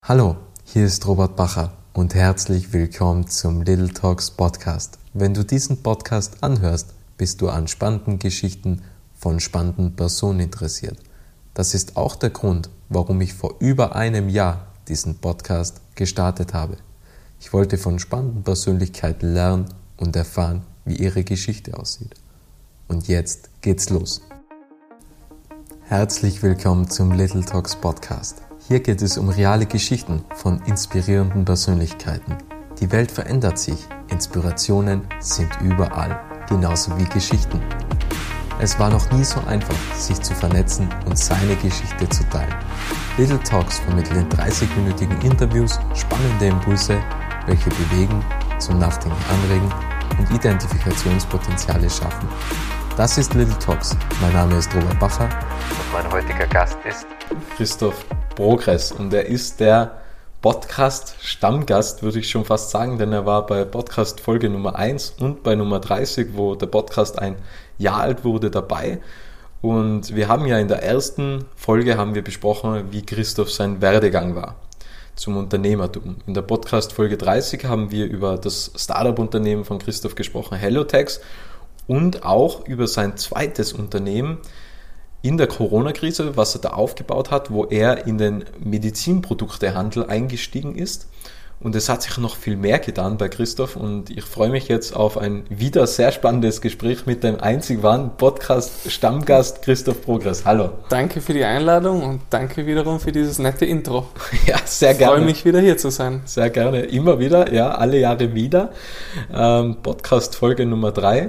Hallo, hier ist Robert Bacher und herzlich willkommen zum Little Talks Podcast. Wenn du diesen Podcast anhörst, bist du an spannenden Geschichten von spannenden Personen interessiert. Das ist auch der Grund, warum ich vor über einem Jahr diesen Podcast gestartet habe. Ich wollte von spannenden Persönlichkeiten lernen und erfahren, wie ihre Geschichte aussieht. Und jetzt geht's los. Herzlich willkommen zum Little Talks Podcast. Hier geht es um reale Geschichten von inspirierenden Persönlichkeiten. Die Welt verändert sich, Inspirationen sind überall, genauso wie Geschichten. Es war noch nie so einfach, sich zu vernetzen und seine Geschichte zu teilen. Little Talks vermitteln in 30-minütigen Interviews spannende Impulse, welche bewegen, zum Nachdenken anregen und Identifikationspotenziale schaffen. Das ist Little Talks. Mein Name ist Robert Bacher und mein heutiger Gast ist Christoph Progress, und er ist der Podcast-Stammgast, würde ich schon fast sagen, denn er war bei Podcast-Folge Nummer 1 und bei Nummer 30, wo der Podcast ein Jahr alt wurde, dabei. Und wir haben ja in der ersten Folge besprochen, wie Christoph sein Werdegang war zum Unternehmertum. In der Podcast-Folge 30 haben wir über das Startup-Unternehmen von Christoph gesprochen, Hellotex, und auch über sein zweites Unternehmen in der Corona-Krise, was er da aufgebaut hat, wo er in den Medizinproduktehandel eingestiegen ist. Und es hat sich noch viel mehr getan bei Christoph, und ich freue mich jetzt auf ein wieder sehr spannendes Gespräch mit dem einzig wahren Podcast-Stammgast Christoph Progress. Hallo. Danke für die Einladung und danke wiederum für dieses nette Intro. Ja, sehr gerne. Ich freue mich, wieder hier zu sein. Sehr gerne, immer wieder, ja, alle Jahre wieder. Podcast-Folge Nummer 3.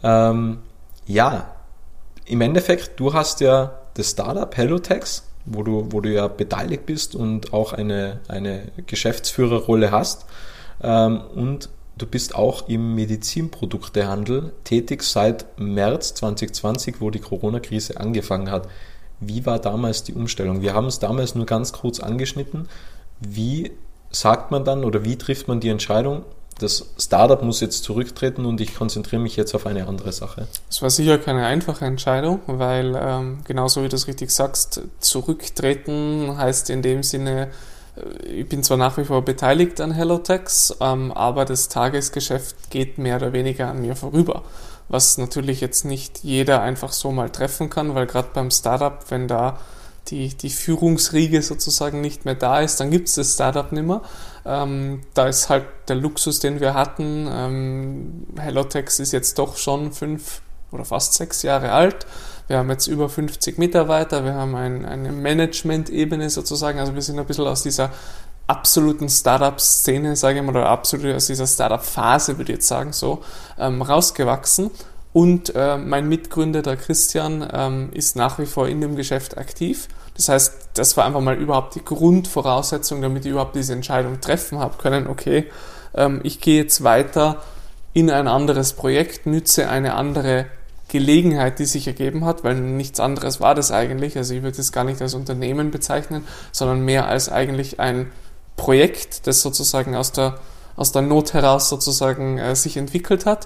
Im Endeffekt, du hast ja das Startup Hellotex, wo du ja beteiligt bist und auch eine Geschäftsführerrolle hast. Und du bist auch im Medizinproduktehandel tätig seit März 2020, wo die Corona-Krise angefangen hat. Wie war damals die Umstellung? Wir haben es damals nur ganz kurz angeschnitten. Wie sagt man dann oder wie trifft man die Entscheidung, das Startup muss jetzt zurücktreten und ich konzentriere mich jetzt auf eine andere Sache? Es war sicher keine einfache Entscheidung, weil genauso wie du es richtig sagst, zurücktreten heißt in dem Sinne, ich bin zwar nach wie vor beteiligt an Hellotex, aber das Tagesgeschäft geht mehr oder weniger an mir vorüber, was natürlich jetzt nicht jeder einfach so mal treffen kann, weil gerade beim Startup, wenn da die Führungsriege sozusagen nicht mehr da ist, dann gibt es das Startup nicht mehr. Da ist halt der Luxus, den wir hatten. Hellotex ist jetzt doch schon 5 oder fast 6 Jahre alt. Wir haben jetzt über 50 Mitarbeiter, wir haben eine Management-Ebene sozusagen, also wir sind ein bisschen aus dieser absoluten Startup-Szene, sage ich mal, oder absolut aus dieser Startup-Phase, würde ich jetzt sagen, so, rausgewachsen. Und mein Mitgründer, der Christian, ist nach wie vor in dem Geschäft aktiv. Das heißt, das war einfach mal überhaupt die Grundvoraussetzung, damit ich überhaupt diese Entscheidung treffen habe können. Okay, ich gehe jetzt weiter in ein anderes Projekt, nütze eine andere Gelegenheit, die sich ergeben hat, weil nichts anderes war das eigentlich. Also ich würde es gar nicht als Unternehmen bezeichnen, sondern mehr als eigentlich ein Projekt, das sozusagen aus der Not heraus sozusagen sich entwickelt hat.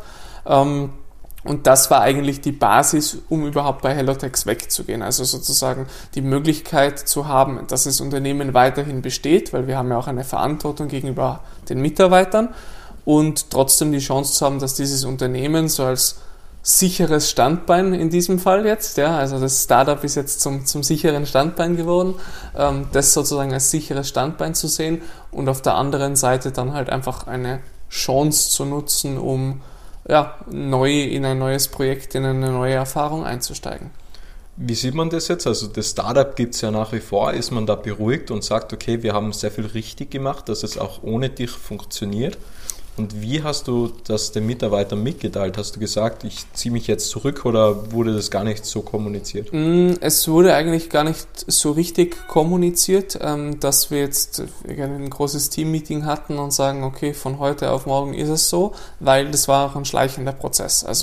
Und das war eigentlich die Basis, um überhaupt bei Hellotex wegzugehen. Also sozusagen die Möglichkeit zu haben, dass das Unternehmen weiterhin besteht, weil wir haben ja auch eine Verantwortung gegenüber den Mitarbeitern, und trotzdem die Chance zu haben, dass dieses Unternehmen so als sicheres Standbein in diesem Fall jetzt, ja, also das Startup ist jetzt zum sicheren Standbein geworden, das sozusagen als sicheres Standbein zu sehen und auf der anderen Seite dann halt einfach eine Chance zu nutzen, um neu in ein neues Projekt, in eine neue Erfahrung einzusteigen. Wie sieht man das jetzt? Also das Startup gibt es ja nach wie vor. Ist man da beruhigt und sagt, okay, wir haben sehr viel richtig gemacht, dass es auch ohne dich funktioniert? Und wie hast du das den Mitarbeitern mitgeteilt? Hast du gesagt, ich ziehe mich jetzt zurück, oder wurde das gar nicht so kommuniziert? Es wurde eigentlich gar nicht so richtig kommuniziert, dass wir jetzt ein großes Team-Meeting hatten und sagen, okay, von heute auf morgen ist es so, weil das war auch ein schleichender Prozess. Also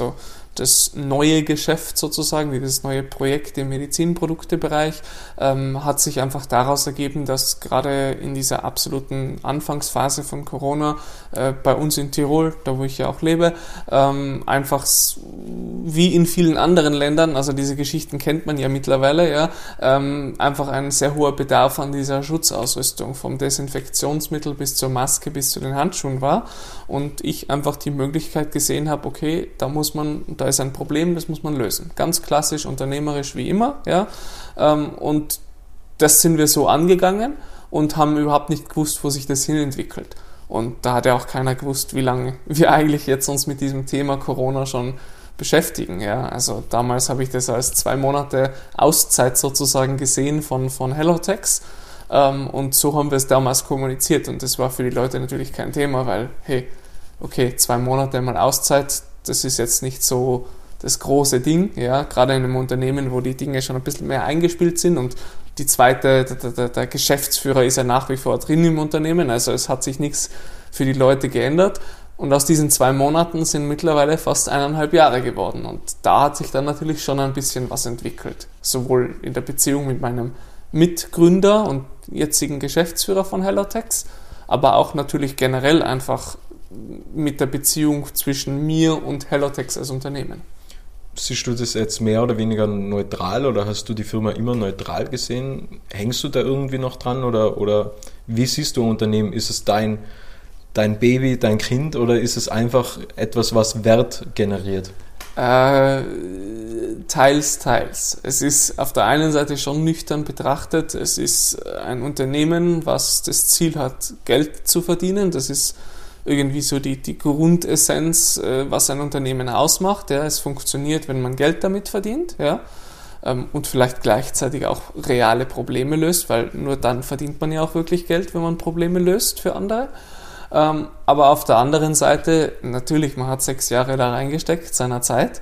das neue Geschäft sozusagen, dieses neue Projekt im Medizinproduktebereich, hat sich einfach daraus ergeben, dass gerade in dieser absoluten Anfangsphase von Corona bei uns in Tirol, da wo ich ja auch lebe, einfach wie in vielen anderen Ländern, also diese Geschichten kennt man ja mittlerweile, ja, einfach ein sehr hoher Bedarf an dieser Schutzausrüstung, vom Desinfektionsmittel bis zur Maske bis zu den Handschuhen war und ich einfach die Möglichkeit gesehen habe, okay, da ist ein Problem, das muss man lösen. Ganz klassisch, unternehmerisch wie immer, ja, und das sind wir so angegangen und haben überhaupt nicht gewusst, wo sich das hinentwickelt. Und da hat ja auch keiner gewusst, wie lange wir eigentlich jetzt uns mit diesem Thema Corona schon beschäftigen. Ja. Also damals habe ich das als 2 Monate Auszeit sozusagen gesehen von Hellotex. Und so haben wir es damals kommuniziert. Und das war für die Leute natürlich kein Thema, weil, hey, okay, 2 Monate mal Auszeit, das ist jetzt nicht so das große Ding. Ja. Gerade in einem Unternehmen, wo die Dinge schon ein bisschen mehr eingespielt sind und der Geschäftsführer ist ja nach wie vor drin im Unternehmen, also es hat sich nichts für die Leute geändert und aus diesen 2 Monaten sind mittlerweile fast 1,5 Jahre geworden und da hat sich dann natürlich schon ein bisschen was entwickelt, sowohl in der Beziehung mit meinem Mitgründer und jetzigen Geschäftsführer von Hellotex, aber auch natürlich generell einfach mit der Beziehung zwischen mir und Hellotex als Unternehmen. Siehst du das jetzt mehr oder weniger neutral oder hast du die Firma immer neutral gesehen? Hängst du da irgendwie noch dran oder wie siehst du ein Unternehmen? Ist es dein Baby, dein Kind oder ist es einfach etwas, was Wert generiert? Teils. Es ist auf der einen Seite schon nüchtern betrachtet, es ist ein Unternehmen, was das Ziel hat, Geld zu verdienen. Das ist irgendwie so die Grundessenz, was ein Unternehmen ausmacht. Ja. Es funktioniert, wenn man Geld damit verdient, ja, und vielleicht gleichzeitig auch reale Probleme löst, weil nur dann verdient man ja auch wirklich Geld, wenn man Probleme löst für andere. Aber auf der anderen Seite, natürlich, man hat 6 Jahre da reingesteckt, seiner Zeit.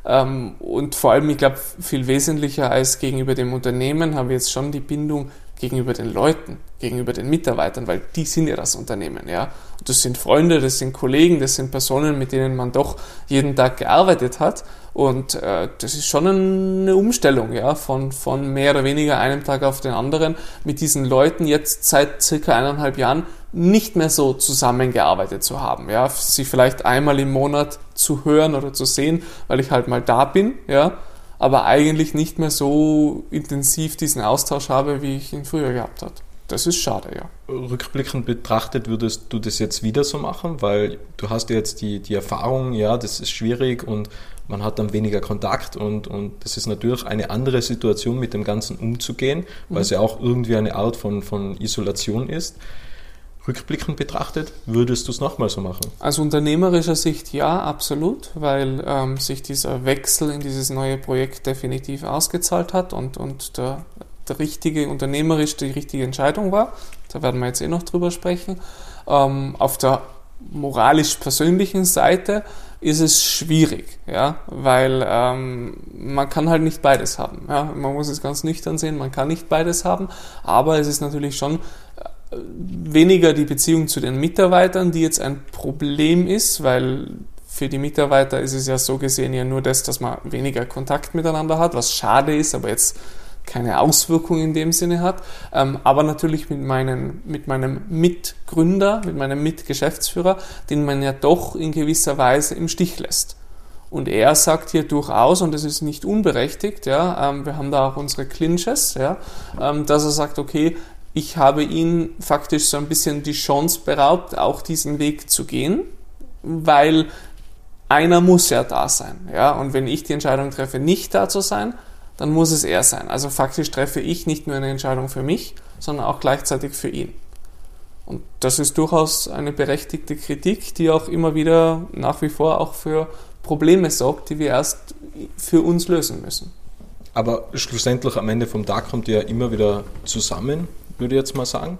Und vor allem, ich glaube, viel wesentlicher als gegenüber dem Unternehmen haben wir jetzt schon die Bindung gegenüber den Leuten, gegenüber den Mitarbeitern, weil die sind ja das Unternehmen, ja. Und das sind Freunde, das sind Kollegen, das sind Personen, mit denen man doch jeden Tag gearbeitet hat. Und das ist schon eine Umstellung, ja, von mehr oder weniger einem Tag auf den anderen mit diesen Leuten jetzt seit circa 1,5 Jahren nicht mehr so zusammengearbeitet zu haben, ja, sie vielleicht einmal im Monat zu hören oder zu sehen, weil ich halt mal da bin, ja, aber eigentlich nicht mehr so intensiv diesen Austausch habe, wie ich ihn früher gehabt habe. Das ist schade, ja. Rückblickend betrachtet, würdest du das jetzt wieder so machen? Weil du hast ja jetzt die Erfahrung, ja, das ist schwierig und man hat dann weniger Kontakt und das ist natürlich eine andere Situation, mit dem Ganzen umzugehen, weil es ja auch irgendwie eine Art von Isolation ist. Rückblickend betrachtet, würdest du es nochmal so machen? Aus unternehmerischer Sicht ja, absolut, weil sich dieser Wechsel in dieses neue Projekt definitiv ausgezahlt hat und der richtige, unternehmerisch die richtige Entscheidung war. Da werden wir jetzt noch drüber sprechen. Auf der moralisch-persönlichen Seite ist es schwierig, ja, weil man kann halt nicht beides haben. Ja. Man muss es ganz nüchtern sehen, man kann nicht beides haben, aber es ist natürlich schon weniger die Beziehung zu den Mitarbeitern, die jetzt ein Problem ist, weil für die Mitarbeiter ist es ja so gesehen ja nur das, dass man weniger Kontakt miteinander hat, was schade ist, aber jetzt keine Auswirkung in dem Sinne hat, aber natürlich mit meinem Mitgründer, mit meinem Mitgeschäftsführer, den man ja doch in gewisser Weise im Stich lässt. Und er sagt hier durchaus, und das ist nicht unberechtigt, ja, wir haben da auch unsere Clinches, ja, dass er sagt, okay, ich habe ihn faktisch so ein bisschen die Chance beraubt, auch diesen Weg zu gehen, weil einer muss ja da sein, ja, und wenn ich die Entscheidung treffe, nicht da zu sein, dann muss es er sein. Also faktisch treffe ich nicht nur eine Entscheidung für mich, sondern auch gleichzeitig für ihn. Und das ist durchaus eine berechtigte Kritik, die auch immer wieder nach wie vor auch für Probleme sorgt, die wir erst für uns lösen müssen. Aber schlussendlich am Ende vom Tag kommt ihr ja immer wieder zusammen, würde ich jetzt mal sagen.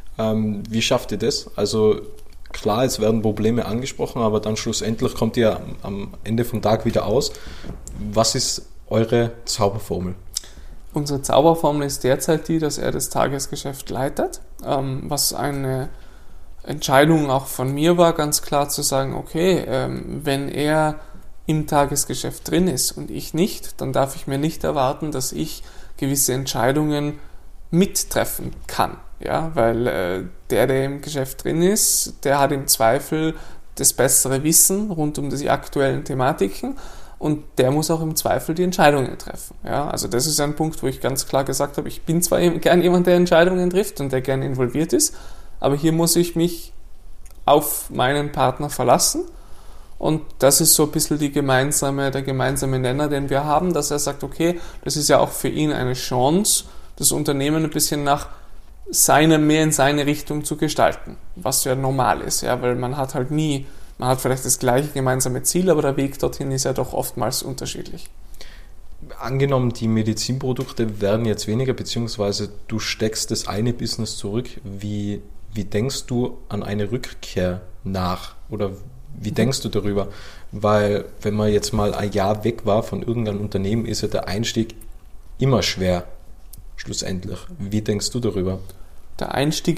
Wie schafft ihr das? Also klar, es werden Probleme angesprochen, aber dann schlussendlich kommt ihr am Ende vom Tag wieder aus. Was ist eure Zauberformel? Unsere Zauberformel ist derzeit die, dass er das Tagesgeschäft leitet, was eine Entscheidung auch von mir war, ganz klar zu sagen, okay, wenn er im Tagesgeschäft drin ist und ich nicht, dann darf ich mir nicht erwarten, dass ich gewisse Entscheidungen mittreffen kann. Ja, weil der im Geschäft drin ist, der hat im Zweifel das bessere Wissen rund um die aktuellen Thematiken und der muss auch im Zweifel die Entscheidungen treffen. Ja, also das ist ein Punkt, wo ich ganz klar gesagt habe, ich bin zwar gern jemand, der Entscheidungen trifft und der gern involviert ist, aber hier muss ich mich auf meinen Partner verlassen. Und das ist so ein bisschen der gemeinsame Nenner, den wir haben, dass er sagt, okay, das ist ja auch für ihn eine Chance, das Unternehmen ein bisschen mehr in seine Richtung zu gestalten, was ja normal ist, ja, weil man hat vielleicht das gleiche gemeinsame Ziel, aber der Weg dorthin ist ja doch oftmals unterschiedlich. Angenommen, die Medizinprodukte werden jetzt weniger, beziehungsweise du steckst das eine Business zurück, wie denkst du an eine Rückkehr nach? Oder wie denkst du darüber? Weil wenn man jetzt mal ein Jahr weg war von irgendeinem Unternehmen, ist ja der Einstieg immer schwer, schlussendlich. Wie denkst du darüber? Der Einstieg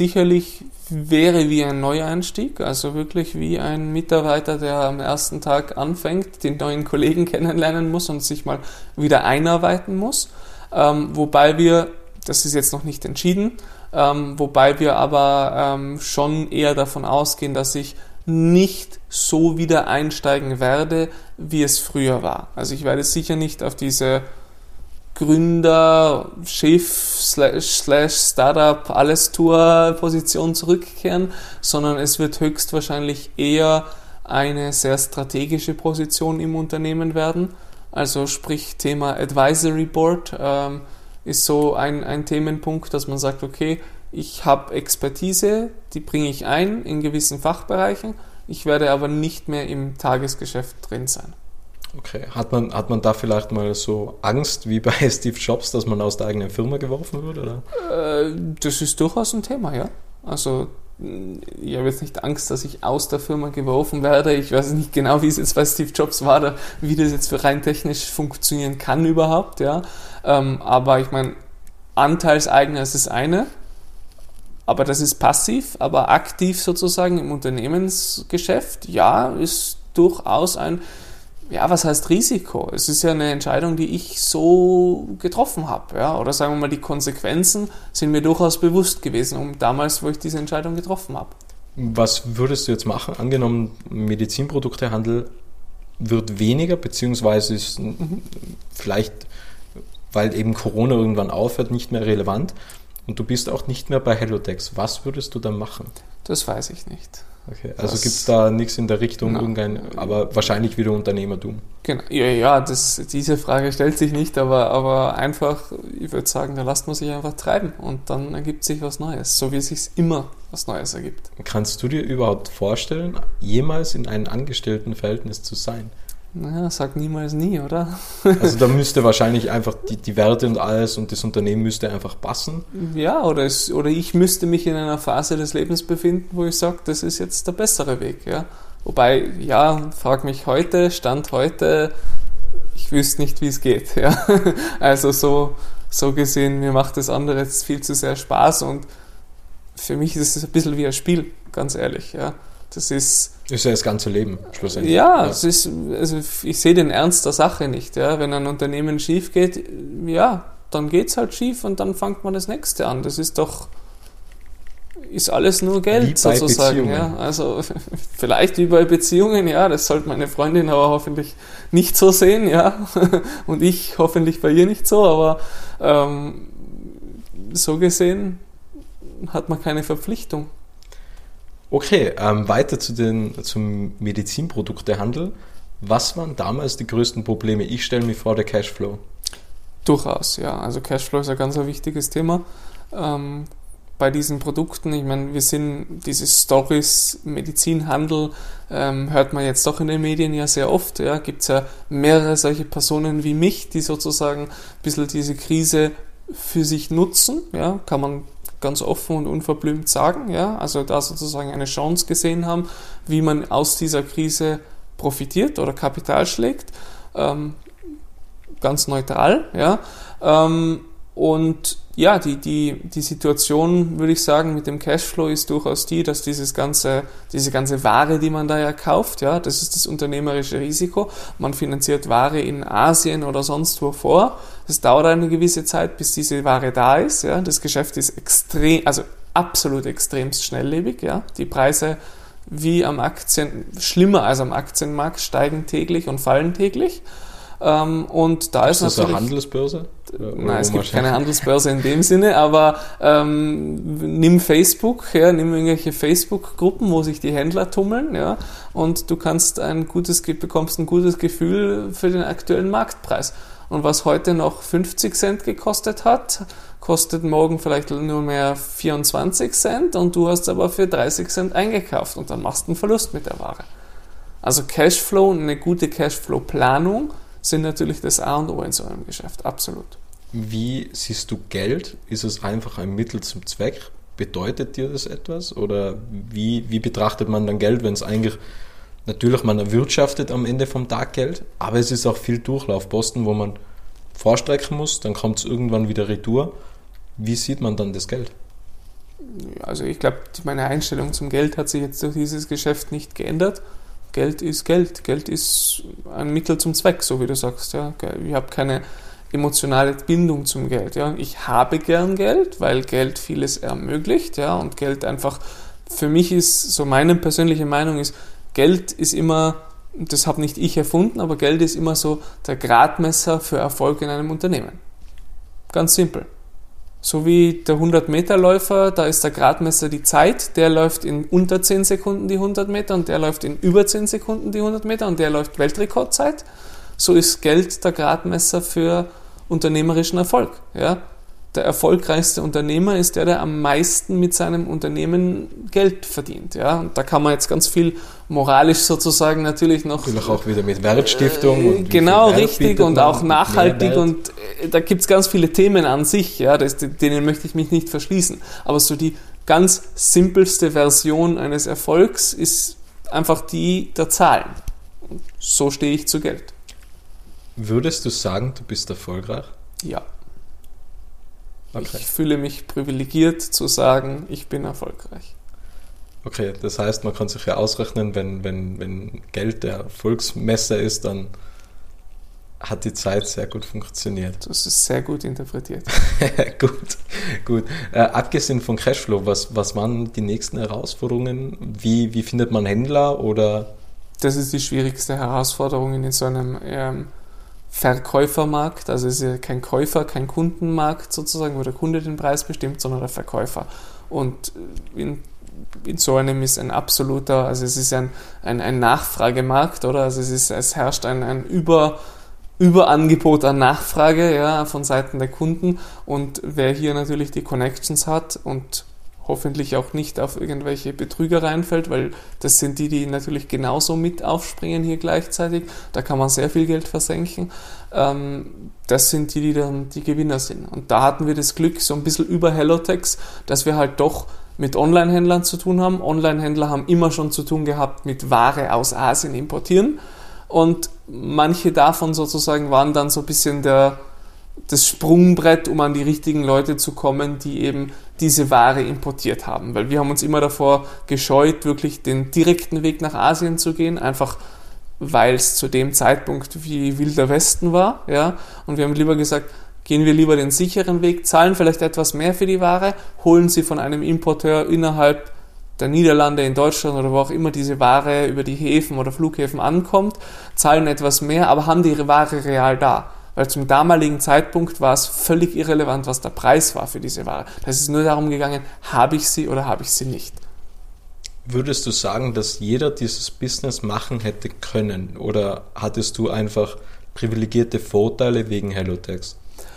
wäre wie ein Neueinstieg, also wirklich wie ein Mitarbeiter, der am ersten Tag anfängt, den neuen Kollegen kennenlernen muss und sich mal wieder einarbeiten muss. Wobei wir, das ist jetzt noch nicht entschieden, wobei wir aber schon eher davon ausgehen, dass ich nicht so wieder einsteigen werde, wie es früher war. Also ich werde sicher nicht auf diese Gründer, Chef, Startup, Alles-Tour-Position zurückkehren, sondern es wird höchstwahrscheinlich eher eine sehr strategische Position im Unternehmen werden. Also sprich Thema Advisory Board ist so ein Themenpunkt, dass man sagt, okay, ich habe Expertise, die bringe ich ein in gewissen Fachbereichen, ich werde aber nicht mehr im Tagesgeschäft drin sein. Okay, hat man da vielleicht mal so Angst wie bei Steve Jobs, dass man aus der eigenen Firma geworfen wird? Oder? Das ist durchaus ein Thema, ja. Also ich habe jetzt nicht Angst, dass ich aus der Firma geworfen werde. Ich weiß nicht genau, wie es jetzt bei Steve Jobs war, oder wie das jetzt für rein technisch funktionieren kann überhaupt, ja. Aber ich meine, Anteilseigner ist das eine, aber das ist passiv, aber aktiv sozusagen im Unternehmensgeschäft, ja, ist durchaus was heißt Risiko? Es ist ja eine Entscheidung, die ich so getroffen habe, ja, oder sagen wir mal, die Konsequenzen sind mir durchaus bewusst gewesen, damals, wo ich diese Entscheidung getroffen habe. Was würdest du jetzt machen? Angenommen, Medizinproduktehandel wird weniger, beziehungsweise ist vielleicht, weil eben Corona irgendwann aufhört, nicht mehr relevant und du bist auch nicht mehr bei Hellotex. Was würdest du dann machen? Das weiß ich nicht. Okay, also gibt es da nichts in der Richtung, aber wahrscheinlich wieder Unternehmertum. Genau, ja, diese Frage stellt sich nicht, aber einfach, ich würde sagen, da lässt man sich einfach treiben und dann ergibt sich was Neues, so wie es sich immer was Neues ergibt. Kannst du dir überhaupt vorstellen, jemals in einem Angestelltenverhältnis zu sein? Naja, sag niemals nie, oder? Also da müsste wahrscheinlich einfach die Werte und alles und das Unternehmen müsste einfach passen. Ja, oder ich müsste mich in einer Phase des Lebens befinden, wo ich sage, das ist jetzt der bessere Weg. Ja? Wobei, frag mich Stand heute, ich wüsste nicht, wie es geht. Ja? Also so gesehen, mir macht das andere jetzt viel zu sehr Spaß und für mich ist es ein bisschen wie ein Spiel, ganz ehrlich. Ja? Das ist ja das ganze Leben, schlussendlich. Ja, es ist, also ich sehe den Ernst der Sache nicht. Ja. Wenn ein Unternehmen schief geht, dann geht es halt schief und dann fängt man das nächste an. Das ist alles nur Geld sozusagen. Ja. Also vielleicht wie bei Beziehungen, das sollte meine Freundin aber hoffentlich nicht so sehen, ja. Und ich hoffentlich bei ihr nicht so, aber so gesehen hat man keine Verpflichtung. Okay, weiter zum Medizinproduktehandel. Was waren damals die größten Probleme? Ich stelle mir vor, der Cashflow. Durchaus, ja. Also Cashflow ist ein ganz wichtiges Thema. Bei diesen Produkten, ich meine, diese Stories, Medizinhandel, hört man jetzt doch in den Medien ja sehr oft. Ja. Gibt es ja mehrere solche Personen wie mich, die sozusagen ein bisschen diese Krise für sich nutzen, ja, kann man ganz offen und unverblümt sagen, ja, also da sozusagen eine Chance gesehen haben, wie man aus dieser Krise profitiert oder Kapital schlägt, ganz neutral, ja, und ja, die Situation, würde ich sagen, mit dem Cashflow ist durchaus die, dass diese ganze Ware, die man da ja kauft, ja, das ist das unternehmerische Risiko. Man finanziert Ware in Asien oder sonst wo vor. Es dauert eine gewisse Zeit, bis diese Ware da ist. Ja. Das Geschäft ist absolut extremst schnelllebig. Ja. Die Preise schlimmer als am Aktienmarkt, steigen täglich und fallen täglich. Und da ist das natürlich... eine Handelsbörse? Nein, es gibt keine Handelsbörse in dem Sinne, aber nimm Facebook, ja, nimm irgendwelche Facebook-Gruppen, wo sich die Händler tummeln, ja, und du bekommst ein gutes Gefühl für den aktuellen Marktpreis. Und was heute noch 50 Cent gekostet hat, kostet morgen vielleicht nur mehr 24 Cent und du hast aber für 30 Cent eingekauft und dann machst du einen Verlust mit der Ware. Also Cashflow, eine gute Cashflow-Planung sind natürlich das A und O in so einem Geschäft, absolut. Wie siehst du Geld? Ist es einfach ein Mittel zum Zweck? Bedeutet dir das etwas? Oder wie betrachtet man dann Geld, wenn es eigentlich, natürlich man erwirtschaftet am Ende vom Tag Geld, aber es ist auch viel Durchlaufposten, wo man vorstrecken muss, dann kommt es irgendwann wieder retour. Wie sieht man dann das Geld? Also ich glaube, meine Einstellung zum Geld hat sich jetzt durch dieses Geschäft nicht geändert. Geld ist Geld. Geld ist ein Mittel zum Zweck, so wie du sagst. Ja. Ich habe keine emotionale Bindung zum Geld. Ja. Ich habe gern Geld, weil Geld vieles ermöglicht. Ja. Und Geld einfach, für mich ist, so meine persönliche Meinung ist, Geld ist immer, das habe nicht ich erfunden, aber Geld ist immer so der Gradmesser für Erfolg in einem Unternehmen. Ganz simpel. So wie der 100-Meter-Läufer, da ist der Gradmesser die Zeit, der läuft in unter 10 Sekunden die 100 Meter und der läuft in über 10 Sekunden die 100 Meter und der läuft Weltrekordzeit. So ist Geld der Gradmesser für unternehmerischen Erfolg. Ja? Der erfolgreichste Unternehmer ist der am meisten mit seinem Unternehmen Geld verdient. Ja? Und da kann man jetzt ganz viel moralisch sozusagen natürlich noch... Natürlich auch wieder mit Wertstiftung. Und genau, richtig, und auch nachhaltig, und da gibt es ganz viele Themen an sich, ja, denen möchte ich mich nicht verschließen. Aber so die ganz simpelste Version eines Erfolgs ist einfach die der Zahlen. Und so stehe ich zu Geld. Würdest du sagen, du bist erfolgreich? Ja. Okay. Ich fühle mich privilegiert zu sagen, ich bin erfolgreich. Okay, das heißt, man kann sich ja ausrechnen, wenn Geld der Erfolgsmesser ist, dann hat die Zeit sehr gut funktioniert. Das ist sehr gut interpretiert. Gut. Abgesehen von Cashflow, was waren die nächsten Herausforderungen? Wie findet man Händler? Oder? Das ist die schwierigste Herausforderung in so einem Verkäufermarkt. Also es ist ja kein Käufer, kein Kundenmarkt sozusagen, wo der Kunde den Preis bestimmt, sondern der Verkäufer. Und in so einem ist ein absoluter, also es ist ein Nachfragemarkt, oder? Also es herrscht ein Überangebot an Nachfrage, ja, von Seiten der Kunden, und wer hier natürlich die Connections hat und hoffentlich auch nicht auf irgendwelche Betrüger reinfällt, weil das sind die natürlich genauso mit aufspringen hier gleichzeitig, da kann man sehr viel Geld versenken, das sind die dann die Gewinner sind. Und da hatten wir das Glück, so ein bisschen über Hellotex, dass wir halt doch mit Online-Händlern zu tun haben. Online-Händler haben immer schon zu tun gehabt mit Ware aus Asien importieren, und manche davon sozusagen waren dann so ein bisschen das Sprungbrett, um an die richtigen Leute zu kommen, die eben diese Ware importiert haben. Weil wir haben uns immer davor gescheut, wirklich den direkten Weg nach Asien zu gehen, einfach weil es zu dem Zeitpunkt wie Wilder Westen war. Ja? Und wir haben lieber gesagt, gehen wir lieber den sicheren Weg, zahlen vielleicht etwas mehr für die Ware, holen sie von einem Importeur innerhalb der Niederlande, in Deutschland oder wo auch immer diese Ware über die Häfen oder Flughäfen ankommt, zahlen etwas mehr, aber haben die Ware real da. Weil zum damaligen Zeitpunkt war es völlig irrelevant, was der Preis war für diese Ware. Es ist nur darum gegangen, habe ich sie oder habe ich sie nicht. Würdest du sagen, dass jeder dieses Business machen hätte können, oder hattest du einfach privilegierte Vorteile wegen Hellotex?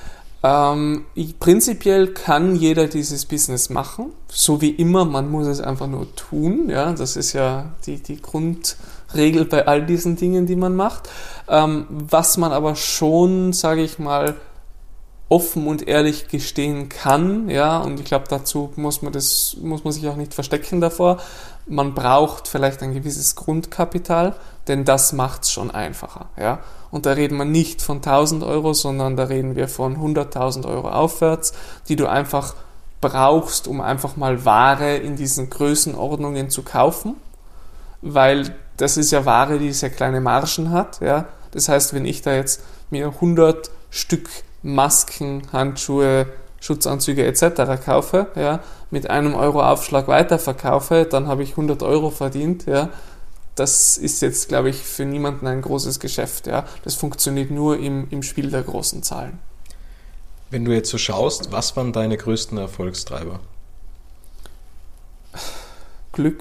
Prinzipiell kann jeder dieses Business machen, so wie immer, man muss es einfach nur tun, ja, das ist ja die Grundregel bei all diesen Dingen, die man macht. Was man aber schon, sage ich mal, offen und ehrlich gestehen kann, ja, und ich glaube, dazu muss man sich auch nicht verstecken davor. Man braucht vielleicht ein gewisses Grundkapital, denn das macht's schon einfacher. Ja? Und da reden wir nicht von 1.000 Euro, sondern da reden wir von 100.000 Euro aufwärts, die du einfach brauchst, um einfach mal Ware in diesen Größenordnungen zu kaufen, weil das ist ja Ware, die sehr kleine Margen hat. Ja? Das heißt, wenn ich da jetzt mir 100 Stück Masken, Handschuhe, Schutzanzüge etc. kaufe, ja, mit 1 Euro Aufschlag weiterverkaufe, dann habe ich 100 Euro verdient. Ja. Das ist jetzt, glaube ich, für niemanden ein großes Geschäft. Ja. Das funktioniert nur im Spiel der großen Zahlen. Wenn du jetzt so schaust, was waren deine größten Erfolgstreiber? Glück,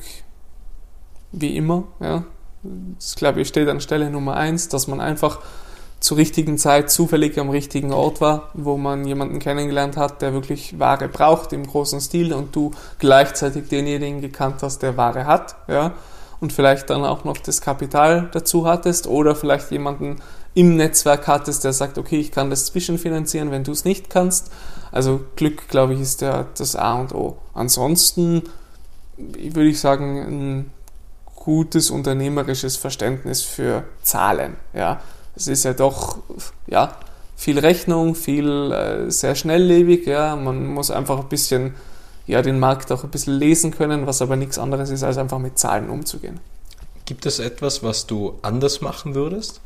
wie immer. Ja. Das, glaube ich, steht an Stelle Nummer 1, dass man einfach zur richtigen Zeit zufällig am richtigen Ort war, wo man jemanden kennengelernt hat, der wirklich Ware braucht im großen Stil und du gleichzeitig denjenigen gekannt hast, der Ware hat, ja, und vielleicht dann auch noch das Kapital dazu hattest oder vielleicht jemanden im Netzwerk hattest, der sagt, okay, ich kann das zwischenfinanzieren, wenn du es nicht kannst. Also Glück, glaube ich, ist das A und O. Ansonsten würde ich sagen, ein gutes unternehmerisches Verständnis für Zahlen, ja. Es ist ja doch viel Rechnung, viel sehr schnelllebig. Ja. Man muss einfach ein bisschen den Markt auch ein bisschen lesen können, was aber nichts anderes ist, als einfach mit Zahlen umzugehen. Gibt es etwas, was du anders machen würdest?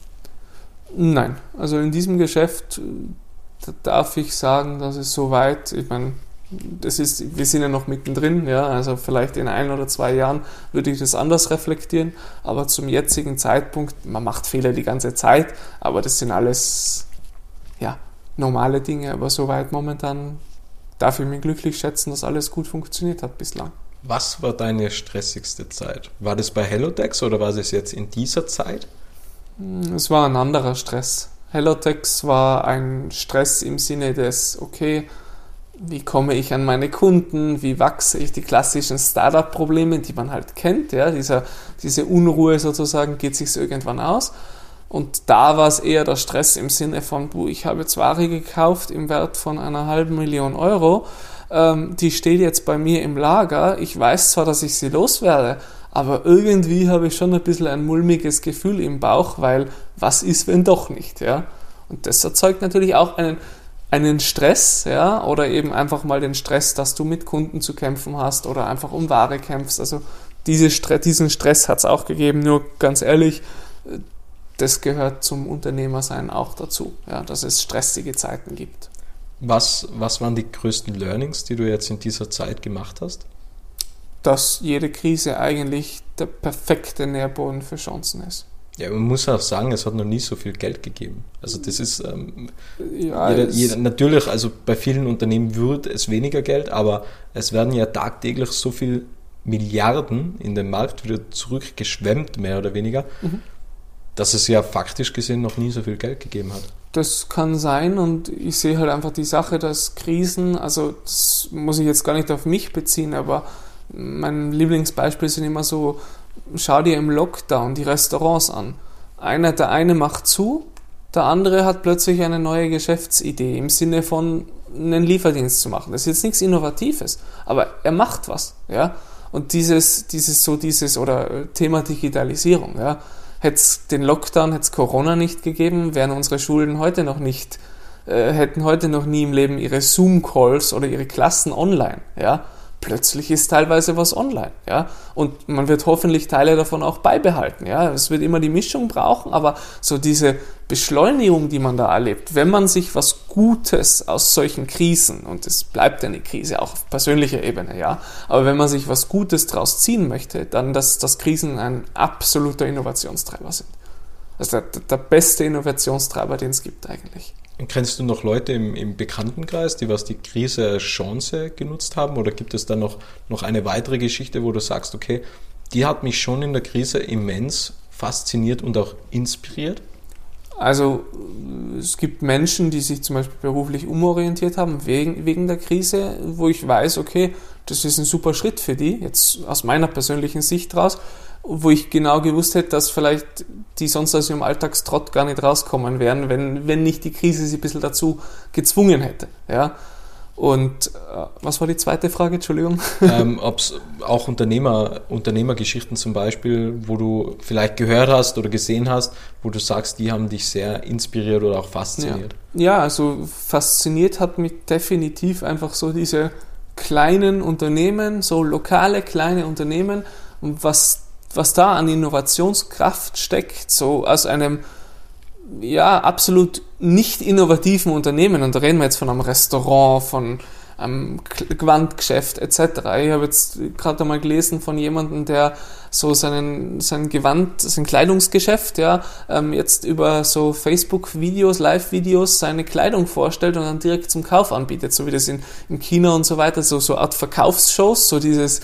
Nein, also in diesem Geschäft darf ich sagen, dass es soweit, ich meine, wir sind ja noch mittendrin, ja, also vielleicht in 1 oder 2 Jahren würde ich das anders reflektieren, aber zum jetzigen Zeitpunkt, man macht Fehler die ganze Zeit, aber das sind alles normale Dinge, aber soweit momentan darf ich mich glücklich schätzen, dass alles gut funktioniert hat bislang. Was war deine stressigste Zeit? War das bei Hellotex oder war es jetzt in dieser Zeit? Es war ein anderer Stress. Hellotex war ein Stress im Sinne des, okay, wie komme ich an meine Kunden, wie wachse ich, die klassischen Startup-Probleme, die man halt kennt, ja, diese Unruhe sozusagen, geht sich irgendwann aus. Und da war es eher der Stress im Sinne von, ich habe jetzt Ware gekauft im Wert von 500.000 Euro, die steht jetzt bei mir im Lager, ich weiß zwar, dass ich sie loswerde, aber irgendwie habe ich schon ein bisschen ein mulmiges Gefühl im Bauch, weil was ist, wenn doch nicht, ja? Und das erzeugt natürlich auch einen Stress, ja, oder eben einfach mal den Stress, dass du mit Kunden zu kämpfen hast oder einfach um Ware kämpfst. Also diesen Stress hat es auch gegeben, nur ganz ehrlich, das gehört zum Unternehmersein auch dazu, ja, dass es stressige Zeiten gibt. Was waren die größten Learnings, die du jetzt in dieser Zeit gemacht hast? Dass jede Krise eigentlich der perfekte Nährboden für Chancen ist. Ja, man muss auch sagen, es hat noch nie so viel Geld gegeben. Also das ist natürlich, also bei vielen Unternehmen wird es weniger Geld, aber es werden ja tagtäglich so viel Milliarden in den Markt wieder zurückgeschwemmt, mehr oder weniger, dass es ja faktisch gesehen noch nie so viel Geld gegeben hat. Das kann sein und ich sehe halt einfach die Sache, dass Krisen, also das muss ich jetzt gar nicht auf mich beziehen, aber mein Lieblingsbeispiel sind immer so, schau dir im Lockdown die Restaurants an. Der eine macht zu, der andere hat plötzlich eine neue Geschäftsidee im Sinne von einen Lieferdienst zu machen. Das ist jetzt nichts Innovatives, aber er macht was, ja. Und dieses oder Thema Digitalisierung, ja. Hätte es den Lockdown, hätte es Corona nicht gegeben, wären unsere Schulen heute noch nicht, hätten heute noch nie im Leben ihre Zoom-Calls oder ihre Klassen online, ja. Plötzlich ist teilweise was online, ja, und man wird hoffentlich Teile davon auch beibehalten, ja, es wird immer die Mischung brauchen, aber so diese Beschleunigung, die man da erlebt, wenn man sich was Gutes aus solchen Krisen, und es bleibt eine Krise auch auf persönlicher Ebene, ja, aber wenn man sich was Gutes draus ziehen möchte, dann, dass Krisen ein absoluter Innovationstreiber sind. Also der beste Innovationstreiber, den es gibt eigentlich. Kennst du noch Leute im Bekanntenkreis, die die Krise als Chance genutzt haben? Oder gibt es da noch eine weitere Geschichte, wo du sagst, okay, die hat mich schon in der Krise immens fasziniert und auch inspiriert? Also es gibt Menschen, die sich zum Beispiel beruflich umorientiert haben wegen der Krise, wo ich weiß, okay, das ist ein super Schritt für die, jetzt aus meiner persönlichen Sicht raus, wo ich genau gewusst hätte, dass vielleicht die sonst aus ihrem Alltagstrott gar nicht rauskommen wären, wenn nicht die Krise sie ein bisschen dazu gezwungen hätte. Ja? Und was war die zweite Frage, Entschuldigung? Ob es auch Unternehmergeschichten zum Beispiel, wo du vielleicht gehört hast oder gesehen hast, wo du sagst, die haben dich sehr inspiriert oder auch fasziniert. Ja, also fasziniert hat mich definitiv einfach so diese kleinen Unternehmen, so lokale kleine Unternehmen und was da an Innovationskraft steckt, so aus einem absolut nicht innovativen Unternehmen, und da reden wir jetzt von einem Restaurant, von einem Gewandgeschäft etc. Ich habe jetzt gerade einmal gelesen von jemandem, der so sein Kleidungsgeschäft jetzt über so Facebook-Videos, Live-Videos seine Kleidung vorstellt und dann direkt zum Kauf anbietet, so wie das in China und so weiter, so Art Verkaufsshows, so dieses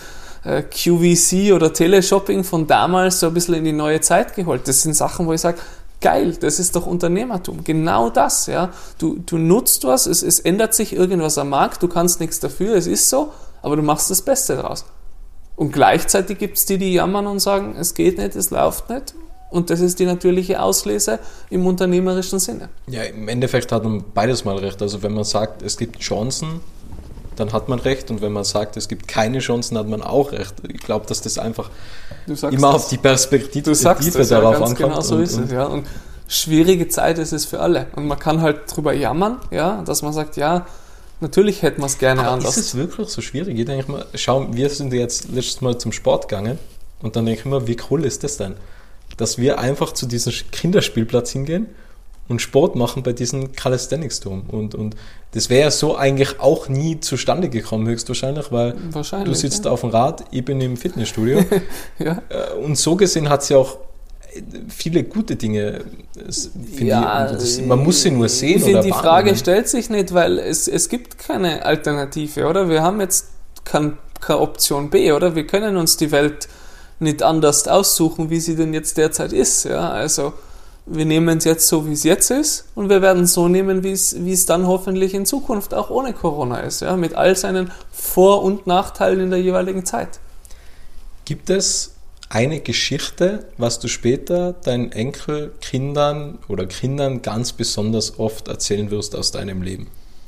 QVC oder Teleshopping von damals so ein bisschen in die neue Zeit geholt. Das sind Sachen, wo ich sage, geil, das ist doch Unternehmertum. Genau das, ja. Du nutzt was, es ändert sich irgendwas am Markt, du kannst nichts dafür, es ist so, aber du machst das Beste draus. Und gleichzeitig gibt es die jammern und sagen, es geht nicht, es läuft nicht. Und das ist die natürliche Auslese im unternehmerischen Sinne. Ja, im Endeffekt hat man beides mal recht. Also wenn man sagt, es gibt Chancen, dann hat man recht. Und wenn man sagt, es gibt keine Chancen, hat man auch recht. Ich glaube, dass das einfach immer auf die Perspektive darauf ankommt. Genau so ist es, ja. Und schwierige Zeit ist es für alle. Und man kann halt drüber jammern, ja, dass man sagt, ja, natürlich hätten wir es gerne anders. Ist es wirklich so schwierig? Ich denke mal, schau, wir sind jetzt letztes Mal zum Sport gegangen und dann denke ich mir, wie cool ist das denn? Dass wir einfach zu diesem Kinderspielplatz hingehen und Sport machen bei diesem Calisthenics-Turm. Und das wäre ja so eigentlich auch nie zustande gekommen, höchstwahrscheinlich, weil du sitzt auf dem Rad, ich bin im Fitnessstudio. Ja. Und so gesehen hat es ja auch viele gute Dinge, finde ich. Man muss sie nur sehen. Ich finde, die Frage stellt sich nicht, weil es gibt keine Alternative, oder? Wir haben jetzt keine Option B, oder? Wir können uns die Welt nicht anders aussuchen, wie sie denn jetzt derzeit ist. Ja? Also wir nehmen es jetzt so, wie es jetzt ist, und wir werden es so nehmen, wie es dann hoffentlich in Zukunft auch ohne Corona ist, ja? Mit all seinen Vor- und Nachteilen in der jeweiligen Zeit. Gibt es eine Geschichte, was du später deinen Enkelkindern oder Kindern ganz besonders oft erzählen wirst aus deinem Leben?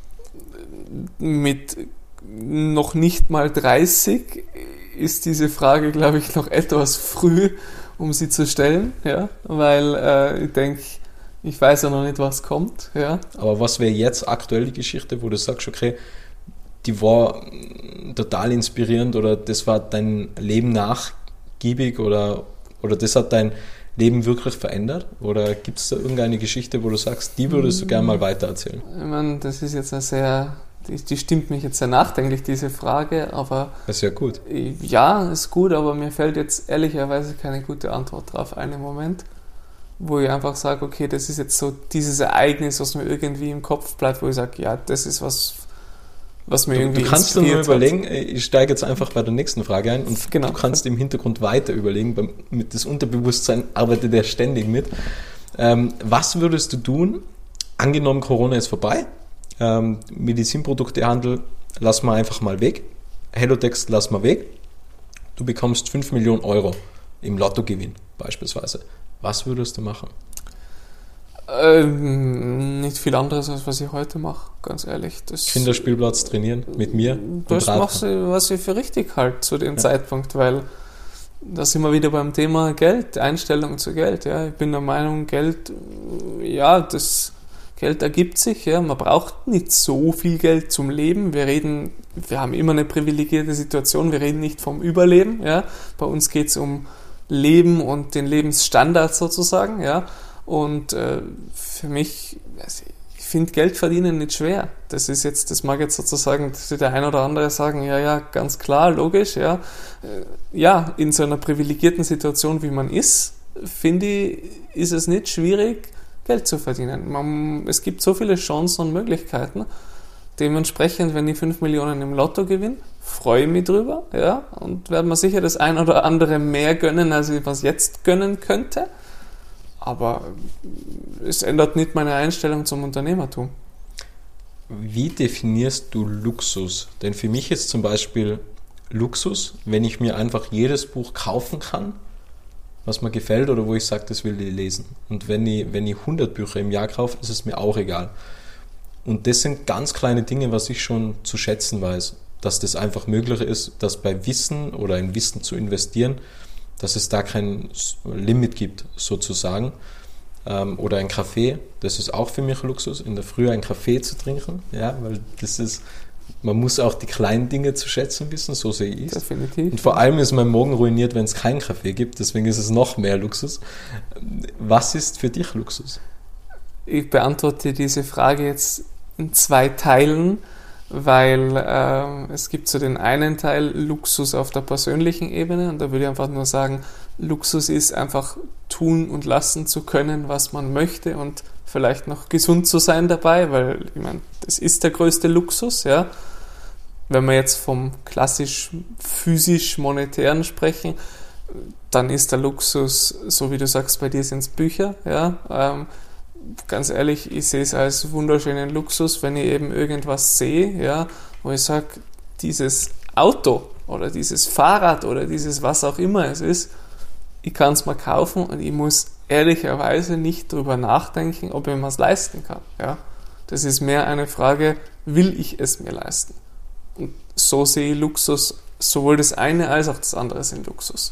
Mit noch nicht mal 30 ist diese Frage, glaube ich, noch etwas früh, um sie zu stellen, ja, weil ich denke, ich weiß ja noch nicht, was kommt. Ja. Aber was wäre jetzt aktuell die Geschichte, wo du sagst, okay, die war total inspirierend oder das war dein Leben nachgiebig oder das hat dein Leben wirklich verändert? Oder gibt es da irgendeine Geschichte, wo du sagst, die würdest du gerne mal weitererzählen? Ich meine, das ist jetzt die stimmt mich jetzt sehr nachdenklich, diese Frage, aber... Das ist ja gut. Ja, ist gut, aber mir fällt jetzt ehrlicherweise keine gute Antwort drauf einen Moment, wo ich einfach sage, okay, das ist jetzt so dieses Ereignis, was mir irgendwie im Kopf bleibt, wo ich sage, ja, das ist was mir irgendwie Du kannst dir nur überlegen, ich steige jetzt einfach bei der nächsten Frage ein und du kannst im Hintergrund weiter überlegen, das Unterbewusstsein arbeitet ja ständig mit. Was würdest du tun, angenommen Corona ist vorbei, Medizinproduktehandel lassen wir einfach mal weg, Hellotext lassen wir weg, du bekommst 5 Millionen Euro im Lottogewinn beispielsweise. Was würdest du machen? Nicht viel anderes, als was ich heute mache, ganz ehrlich. Kinderspielplatz trainieren mit mir. Das machst du, was ich für richtig halte zu dem Zeitpunkt, weil da sind wir wieder beim Thema Geld, Einstellung zu Geld. Ja. Ich bin der Meinung, das Geld ergibt sich, ja. Man braucht nicht so viel Geld zum Leben. Wir haben immer eine privilegierte Situation, wir reden nicht vom Überleben. Ja. Bei uns geht es um Leben und den Lebensstandard sozusagen, ja. Und für mich, ich finde Geld verdienen nicht schwer. Das mag jetzt sozusagen, dass der ein oder andere sagen, ja, ganz klar, logisch, ja. Ja, in so einer privilegierten Situation, wie man ist, finde ich, ist es nicht schwierig, Geld zu verdienen. Es gibt so viele Chancen und Möglichkeiten. Dementsprechend, wenn ich 5 Millionen im Lotto gewinne, freue ich mich drüber, ja, und werde mir sicher das ein oder andere mehr gönnen, als ich was jetzt gönnen könnte. Aber es ändert nicht meine Einstellung zum Unternehmertum. Wie definierst du Luxus? Denn für mich ist zum Beispiel Luxus, wenn ich mir einfach jedes Buch kaufen kann, was mir gefällt oder wo ich sage, das will ich lesen. Und wenn ich 100 Bücher im Jahr kaufe, ist es mir auch egal. Und das sind ganz kleine Dinge, was ich schon zu schätzen weiß, dass das einfach möglich ist, dass bei Wissen oder in Wissen zu investieren, dass es da kein Limit gibt, sozusagen. Oder ein Kaffee, das ist auch für mich Luxus, in der Früh einen Kaffee zu trinken, ja, weil das ist, man muss auch die kleinen Dinge zu schätzen wissen, so sehe ich es. Definitiv. Und vor allem ist mein Morgen ruiniert, wenn es keinen Kaffee gibt, deswegen ist es noch mehr Luxus. Was ist für dich Luxus? Ich beantworte diese Frage jetzt in 2 Teilen, weil es gibt so den einen Teil Luxus auf der persönlichen Ebene und da würde ich einfach nur sagen, Luxus ist einfach tun und lassen zu können, was man möchte und vielleicht noch gesund zu sein dabei, weil ich meine, das ist der größte Luxus, ja. Wenn wir jetzt vom klassisch physisch-monetären sprechen, dann ist der Luxus, so wie du sagst, bei dir sind es Bücher, ja. Ganz ehrlich, ich sehe es als wunderschönen Luxus, wenn ich eben irgendwas sehe, ja, wo ich sage, dieses Auto oder dieses Fahrrad oder dieses was auch immer es ist, ich kann es mir kaufen und ich muss ehrlicherweise nicht darüber nachdenken, ob ich mir es leisten kann. Ja. Das ist mehr eine Frage, will ich es mir leisten? Und so sehe ich Luxus, sowohl das eine als auch das andere sind Luxus.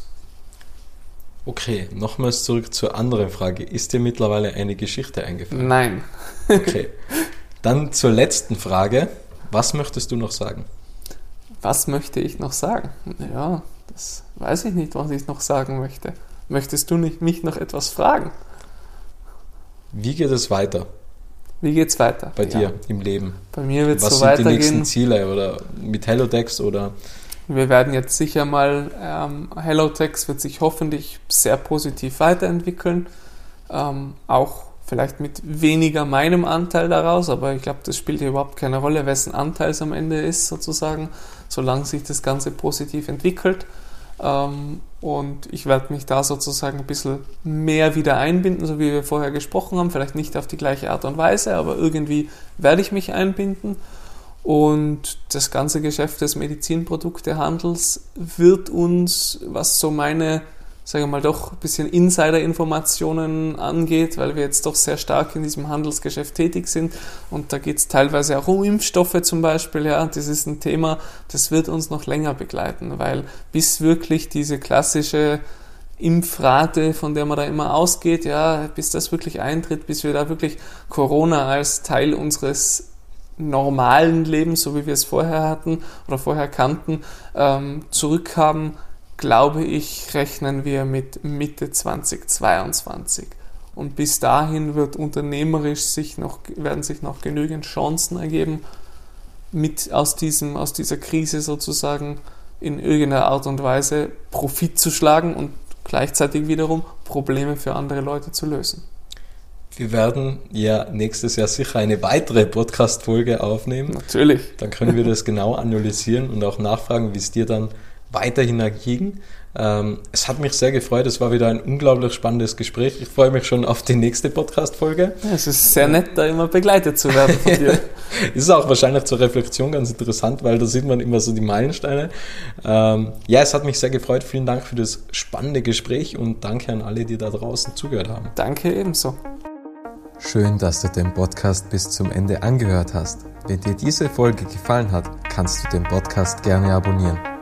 Okay, nochmals zurück zur anderen Frage. Ist dir mittlerweile eine Geschichte eingefallen? Nein. Okay. Dann zur letzten Frage. Was möchtest du noch sagen? Was möchte ich noch sagen? Ja, das weiß ich nicht, was ich noch sagen möchte. Möchtest du mich noch etwas fragen? Wie geht es weiter? Wie geht's weiter? Bei dir im Leben? Bei mir wird es so weitergehen. Was sind die nächsten weitergehen. Ziele oder mit HelloTex oder? Wir werden jetzt sicher mal, HelloTex wird sich hoffentlich sehr positiv weiterentwickeln. Auch vielleicht mit weniger meinem Anteil daraus, aber ich glaube, das spielt hier überhaupt keine Rolle, wessen Anteil es am Ende ist sozusagen, solange sich das Ganze positiv entwickelt. Und ich werde mich da sozusagen ein bisschen mehr wieder einbinden, so wie wir vorher gesprochen haben, vielleicht nicht auf die gleiche Art und Weise, aber irgendwie werde ich mich einbinden. Und das ganze Geschäft des Medizinproduktehandels wird uns, was so meine, sagen wir mal, doch ein bisschen Insider-Informationen angeht, weil wir jetzt doch sehr stark in diesem Handelsgeschäft tätig sind und da geht es teilweise auch um Impfstoffe zum Beispiel, ja, das ist ein Thema, das wird uns noch länger begleiten, weil bis wirklich diese klassische Impfrate, von der man da immer ausgeht, ja, bis das wirklich eintritt, bis wir da wirklich Corona als Teil unseres normalen Lebens, so wie wir es vorher hatten oder vorher kannten, zurückhaben, glaube ich, rechnen wir mit Mitte 2022. Und bis dahin wird unternehmerisch werden sich noch genügend Chancen ergeben, aus dieser Krise sozusagen in irgendeiner Art und Weise Profit zu schlagen und gleichzeitig wiederum Probleme für andere Leute zu lösen. Wir werden ja nächstes Jahr sicher eine weitere Podcast-Folge aufnehmen. Natürlich. Dann können wir das genau analysieren und auch nachfragen, wie es dir dann weiterhin erging. Es hat mich sehr gefreut, es war wieder ein unglaublich spannendes Gespräch. Ich freue mich schon auf die nächste Podcast-Folge. Ja, es ist sehr nett, da immer begleitet zu werden von dir. Ist auch wahrscheinlich zur Reflexion ganz interessant, weil da sieht man immer so die Meilensteine. Ja, es hat mich sehr gefreut. Vielen Dank für das spannende Gespräch und danke an alle, die da draußen zugehört haben. Danke ebenso. Schön, dass du den Podcast bis zum Ende angehört hast. Wenn dir diese Folge gefallen hat, kannst du den Podcast gerne abonnieren.